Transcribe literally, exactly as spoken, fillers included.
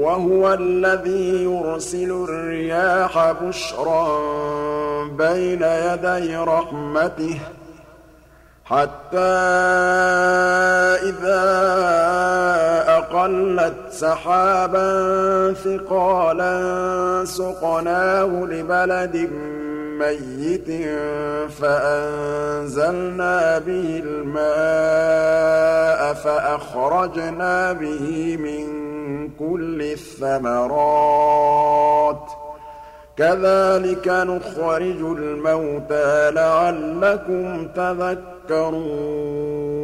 وَهُوَ الَّذِي يُرْسِلُ الرِّيَاحَ بُشْرًا بَيْنَ يَدَيْ رَحْمَتِهِ حَتَّىٰ إِذَا أَقَلَّتْ سَحَابًا ثِقَالًا سُقْنَاهُ لِبَلَدٍ مَّيِّتٍ فَأَنزَلْنَا بِهِ الْمَاءَ فَأَخْرَجْنَا بِهِ مِن كُلِّ الثَّمَرَاتِ ۚ كَذَٰلِكَ نُخْرِجُ الْمَوْتَىٰ لَعَلَّكُمْ تَذَكَّرُونَ